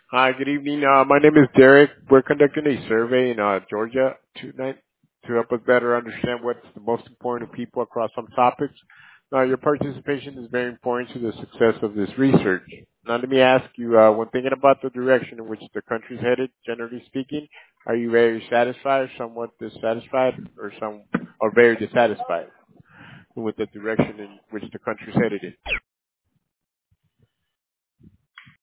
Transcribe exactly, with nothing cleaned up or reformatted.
Hi, good evening. Uh, my name is Derek. We're conducting a survey in uh, Georgia tonight to help us better understand what's the most important to people across some topics. Now, your participation is very important to the success of this research. Now, let me ask you, uh, when thinking about the direction in which the country's headed, generally speaking, are you very satisfied, somewhat dissatisfied, or some, or very dissatisfied with the direction in which the country's headed in?